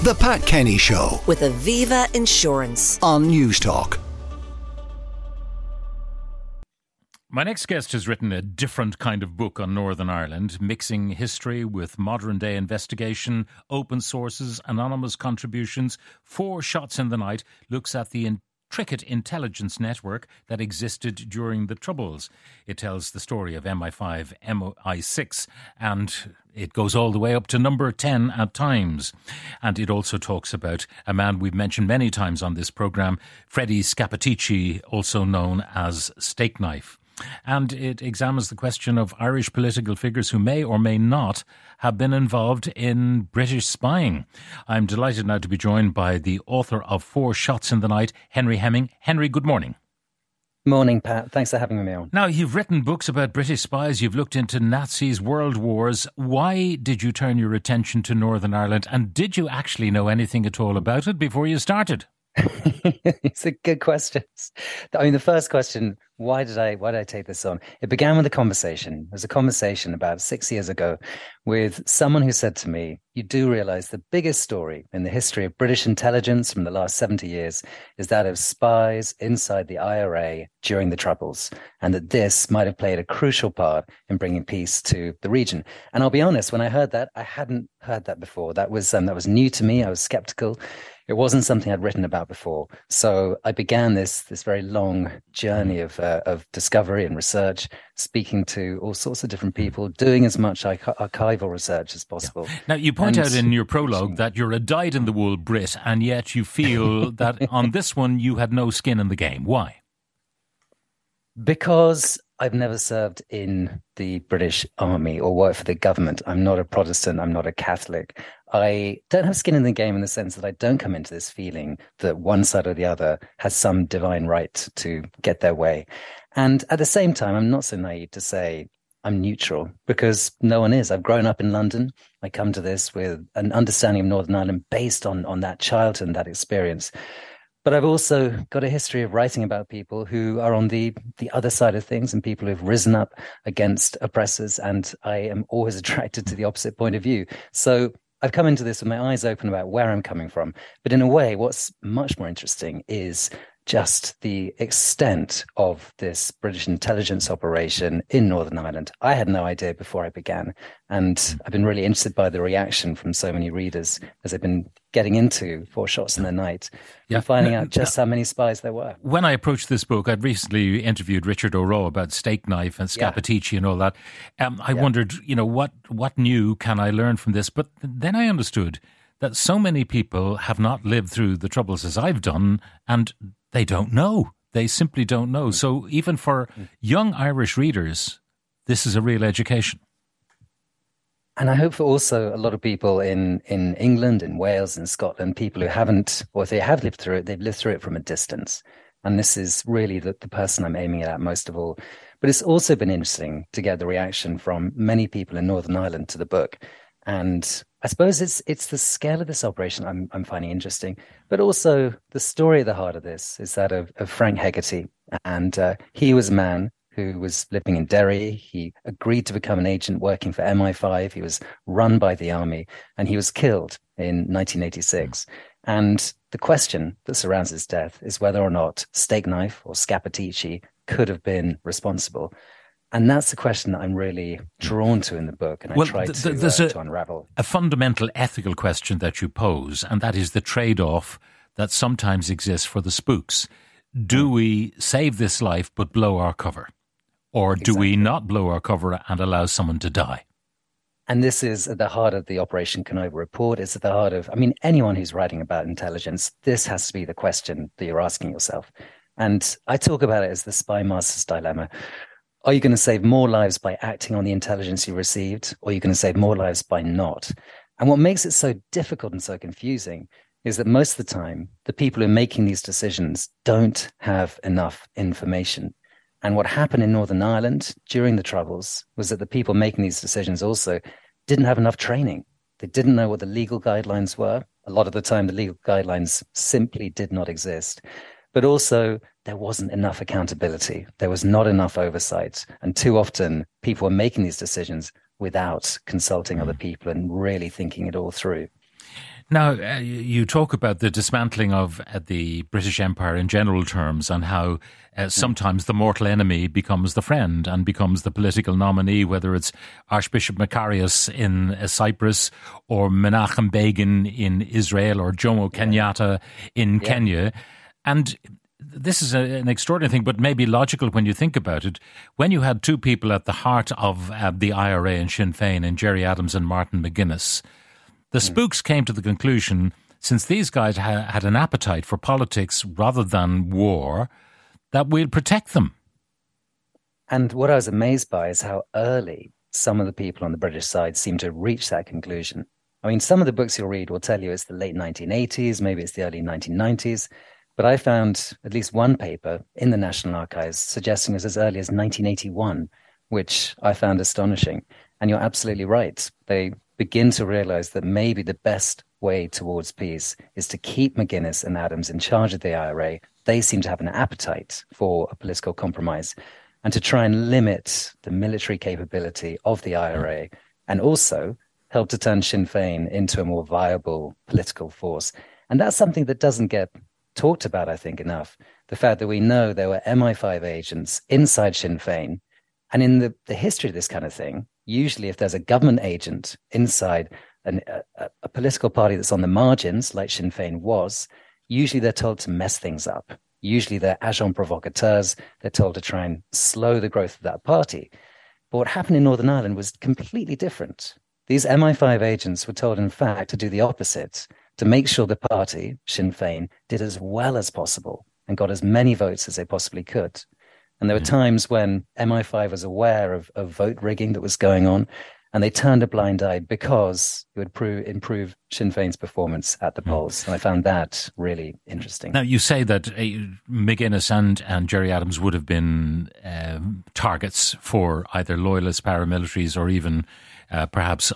The Pat Kenny Show with Aviva Insurance on News Talk. My next guest has written a different kind of book on Northern Ireland, mixing history with modern-day investigation, open sources, anonymous contributions. 4 Shots in the Night looks at the intricate intelligence network that existed during the Troubles. It tells the story of MI5, MI6, and it goes all the way up to number 10 at times. And it also talks about a man we've mentioned many times on this programme, Freddie Scappaticci, also known as Steak Knife. And it examines the question of Irish political figures who may or may not have been involved in British spying. I'm delighted now to be joined by the author of 4 Shots in the Night, Henry Hemming. Henry, good morning. Morning, Pat. Thanks for having me on. Now, you've written books about British spies, you've looked into Nazis, world wars. Why did you turn your attention to Northern Ireland, and did you actually know anything at all about it before you started? It's a good question. I mean, the first question, why did I take this on? It began with a conversation. It was a conversation about 6 years ago with someone who said to me, you do realize the biggest story in the history of British intelligence from the last 70 years is that of spies inside the IRA during the Troubles, and that this might have played a crucial part in bringing peace to the region. And I'll be honest, when I heard that, I hadn't heard that before. That was new to me. I was skeptical. It wasn't something I'd written about before. So I began this very long journey of discovery and research, speaking to all sorts of different people, doing as much archival research as possible. Yeah. Now, you point out in your prologue that you're a dyed-in-the-wool Brit, and yet you feel that on this one you had no skin in the game. Why? Because I've never served in the British Army or worked for the government. I'm not a Protestant. I'm not a Catholic. I don't have skin in the game in the sense that I don't come into this feeling that one side or the other has some divine right to get their way. And at the same time, I'm not so naive to say I'm neutral, because no one is. I've grown up in London. I come to this with an understanding of Northern Ireland based on that childhood and that experience. But I've also got a history of writing about people who are on the other side of things and people who've risen up against oppressors. And I am always attracted to the opposite point of view. So I've come into this with my eyes open about where I'm coming from. But in a way, what's much more interesting is just the extent of this British intelligence operation in Northern Ireland. I had no idea before I began. And I've been really interested by the reaction from so many readers as they've been getting into 4 Shots in the Night and finding out just how many spies there were. When I approached this book, I'd recently interviewed Richard O'Rourke about Steak Knife and Scappaticci and all that. I wondered, what new can I learn from this? But then I understood that so many people have not lived through the Troubles as I've done, and they don't know. They simply don't know. So even for young Irish readers, this is a real education. And I hope for also a lot of people in England, in Wales, in Scotland, people who haven't, or if they have lived through it, they've lived through it from a distance. And this is really the person I'm aiming at most of all. But it's also been interesting to get the reaction from many people in Northern Ireland to the book. And I suppose it's the scale of this operation I'm finding interesting, but also the story at the heart of this is that of Frank Hegarty. And he was a man who was living in Derry. He agreed to become an agent working for MI5. He was run by the army, and he was killed in 1986. And the question that surrounds his death is whether or not Steak Knife or Scappaticci could have been responsible. And that's the question that I'm really drawn to in the book, and I try to unravel. A fundamental ethical question that you pose, and that is the trade-off that sometimes exists for the spooks. Do we save this life but blow our cover? Or do we not blow our cover and allow someone to die? And this is at the heart of the Operation Canova report. It's at the heart of, anyone who's writing about intelligence, this has to be the question that you're asking yourself. And I talk about it as the spy master's dilemma. Are you going to save more lives by acting on the intelligence you received, or are you going to save more lives by not? And what makes it so difficult and so confusing is that most of the time, the people who are making these decisions don't have enough information. And what happened in Northern Ireland during the Troubles was that the people making these decisions also didn't have enough training. They didn't know what the legal guidelines were. A lot of the time, the legal guidelines simply did not exist. But also, there wasn't enough accountability. There was not enough oversight. And too often, people were making these decisions without consulting other people and really thinking it all through. Now, you talk about the dismantling of the British Empire in general terms and how sometimes the mortal enemy becomes the friend and becomes the political nominee, whether it's Archbishop Macarius in Cyprus or Menachem Begin in Israel or Jomo Kenyatta in Kenya. And this is an extraordinary thing, but maybe logical when you think about it. When you had two people at the heart of the IRA and Sinn Féin, in Gerry Adams and Martin McGuinness, the spooks came to the conclusion, since these guys had an appetite for politics rather than war, that we'll protect them. And what I was amazed by is how early some of the people on the British side seem to reach that conclusion. I mean, some of the books you'll read will tell you it's the late 1980s, maybe it's the early 1990s, but I found at least one paper in the National Archives suggesting it's as early as 1981, which I found astonishing. And you're absolutely right. They begin to realize that maybe the best way towards peace is to keep McGuinness and Adams in charge of the IRA. They seem to have an appetite for a political compromise, and to try and limit the military capability of the IRA, and also help to turn Sinn Féin into a more viable political force. And that's something that doesn't get talked about, I think, enough. The fact that we know there were MI5 agents inside Sinn Féin. And in the history of this kind of thing, usually if there's a government agent inside a political party that's on the margins, like Sinn Féin was, usually they're told to mess things up. Usually they're agents provocateurs. They're told to try and slow the growth of that party. But what happened in Northern Ireland was completely different. These MI5 agents were told, in fact, to do the opposite, to make sure the party, Sinn Féin, did as well as possible and got as many votes as they possibly could. And there were times when MI5 was aware of vote rigging that was going on, and they turned a blind eye because it would improve Sinn Féin's performance at the polls. And I found that really interesting. Now, you say that McGuinness and Gerry Adams would have been targets for either loyalist paramilitaries or even perhaps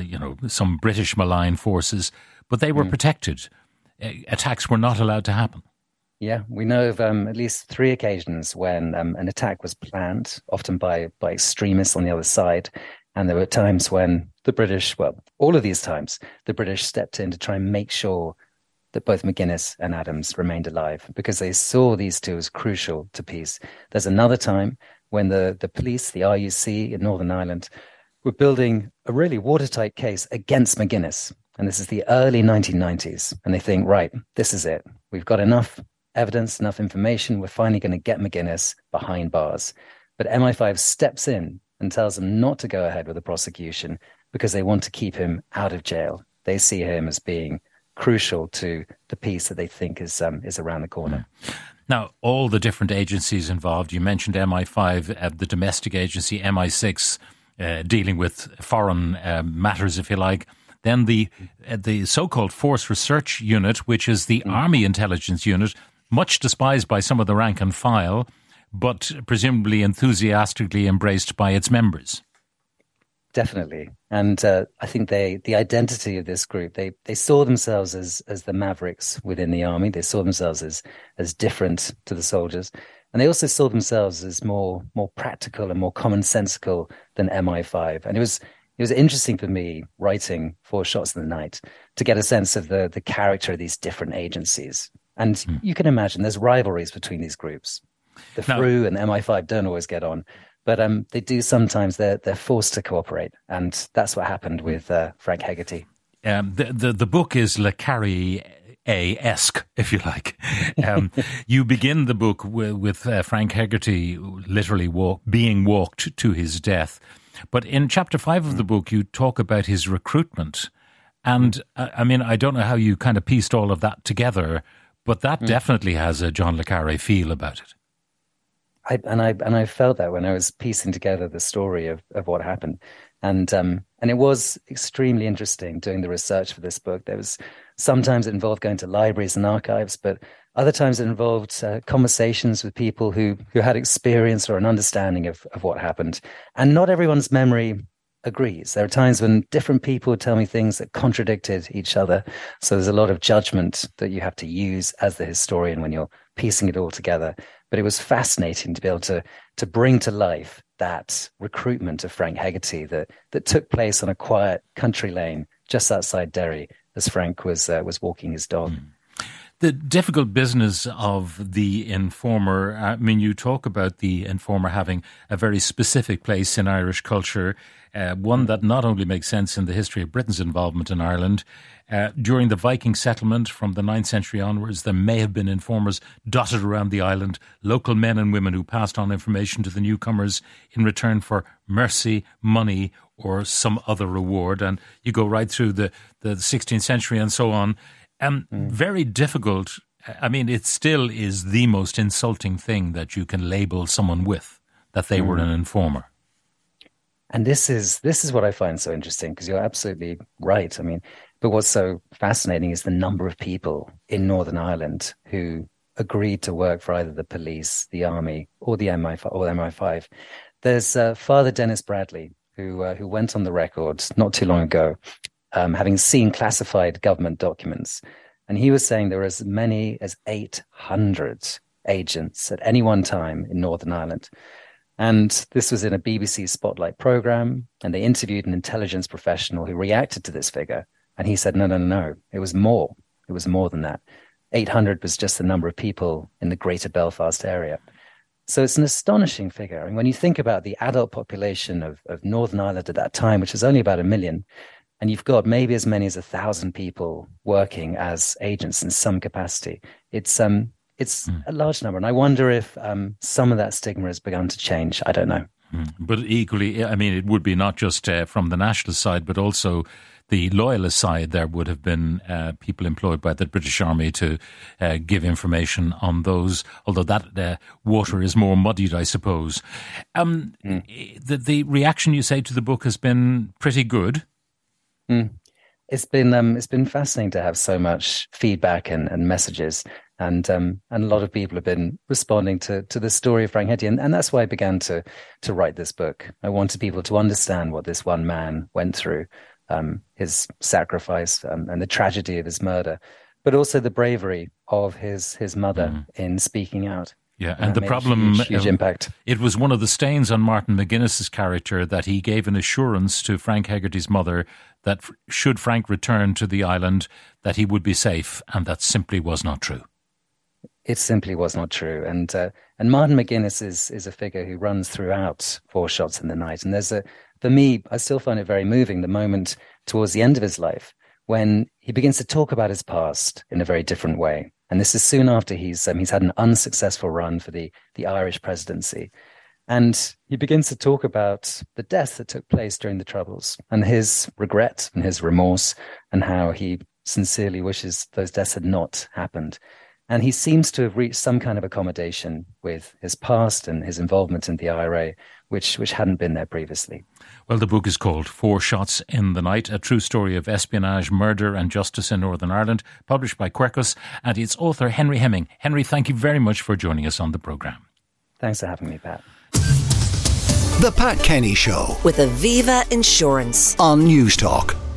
some British malign forces, but they were protected. Attacks were not allowed to happen. Yeah, we know of at least 3 occasions when an attack was planned, often by extremists on the other side. And there were times when the British, all of these times, the British stepped in to try and make sure that both McGuinness and Adams remained alive, because they saw these two as crucial to peace. There's another time when the police, the RUC in Northern Ireland, were building a really watertight case against McGuinness. And this is the early 1990s. And they think, right, this is it. We've got enough evidence, enough information. We're finally going to get McGuinness behind bars. But MI5 steps in and tells them not to go ahead with the prosecution because they want to keep him out of jail. They see him as being crucial to the peace that they think is around the corner. Now, all the different agencies involved, you mentioned MI5, the domestic agency, MI6, dealing with foreign matters, if you like. Then the so-called Force Research Unit, which is the Army Intelligence Unit, much despised by some of the rank and file, but presumably enthusiastically embraced by its members. Definitely. And I think the identity of this group, they saw themselves as the mavericks within the army. They saw themselves as different to the soldiers. And they also saw themselves as more practical and more commonsensical than MI5. And it was interesting for me, writing 4 Shots in the Night, to get a sense of the character of these different agencies. And you can imagine there's rivalries between these groups. The FRU and MI5 don't always get on, but they do sometimes. They're forced to cooperate, and that's what happened with Frank Hegarty. The book is Le Carré-esque, if you like. You begin the book with Frank Hegarty literally being walked to his death. But in chapter 5 of the book, you talk about his recruitment. And I mean, I don't know how you kind of pieced all of that together, but that definitely has a John le Carré feel about it. I felt that when I was piecing together the story of what happened. And it was extremely interesting doing the research for this book. There was sometimes it involved going to libraries and archives, but other times it involved conversations with people who had experience or an understanding of what happened. And not everyone's memory agrees. There are times when different people would tell me things that contradicted each other. So there's a lot of judgment that you have to use as the historian when you're piecing it all together. But it was fascinating to be able to bring to life that recruitment of Frank Hegarty that took place on a quiet country lane just outside Derry, as Frank was walking his dog. The difficult business of the informer, I mean, you talk about the informer having a very specific place in Irish culture, one that not only makes sense in the history of Britain's involvement in Ireland. During the Viking settlement from the 9th century onwards, there may have been informers dotted around the island, local men and women who passed on information to the newcomers in return for mercy, money, or some other reward. And you go right through the 16th century and so on. Very difficult. I mean, it still is the most insulting thing that you can label someone with, that they were an informer. And this is what I find so interesting, because you're absolutely right. I mean, but what's so fascinating is the number of people in Northern Ireland who agreed to work for either the police, the army, or the MI5. There's Father Dennis Bradley, who went on the record not too long ago, having seen classified government documents. And he was saying there were as many as 800 agents at any one time in Northern Ireland. And this was in a BBC Spotlight program, and they interviewed an intelligence professional who reacted to this figure. And he said, no, it was more. It was more than that. 800 was just the number of people in the greater Belfast area. So it's an astonishing figure. And when you think about the adult population of Northern Ireland at that time, which was only about 1 million, and you've got maybe as many as 1,000 people working as agents in some capacity, it's a large number. And I wonder if some of that stigma has begun to change. I don't know. But equally, I mean, it would be not just from the nationalist side, but also the loyalist side. There would have been people employed by the British Army to give information on those, although that water is more muddied, I suppose. The reaction, you say, to the book has been pretty good. It's been fascinating to have so much feedback and messages. And a lot of people have been responding to the story of Frank Henty. And that's why I began to write this book. I wanted people to understand what this one man went through, his sacrifice and the tragedy of his murder, but also the bravery of his mother in speaking out. Yeah, and the problem, huge impact. It was one of the stains on Martin McGuinness's character that he gave an assurance to Frank Hegarty's mother that should Frank return to the island, that he would be safe, and that simply was not true. It simply was not true. And Martin McGuinness is a figure who runs throughout Four Shots in the Night. And for me, I still find it very moving, the moment towards the end of his life when he begins to talk about his past in a very different way. And this is soon after he's had an unsuccessful run for the Irish presidency. And he begins to talk about the deaths that took place during the Troubles and his regret and his remorse and how he sincerely wishes those deaths had not happened. And he seems to have reached some kind of accommodation with his past and his involvement in the IRA, which hadn't been there previously. Well, the book is called Four Shots in the Night, a true story of espionage, murder and justice in Northern Ireland, published by Quercus, and its author, Henry Hemming. Henry, thank you very much for joining us on the programme. Thanks for having me, Pat. The Pat Kenny Show with Aviva Insurance on News Talk.